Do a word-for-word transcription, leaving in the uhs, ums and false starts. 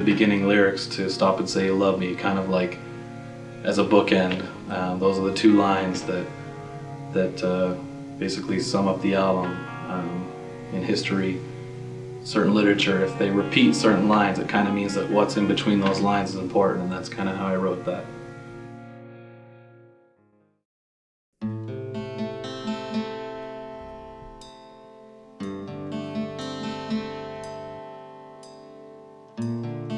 beginning lyrics to Stop and Say You Love Me, kind of like as a bookend. Um, those are the two lines that that uh, basically sum up the album. Um, in history, certain literature, if they repeat certain lines, it kind of means that what's in between those lines is important, and that's kind of how I wrote that.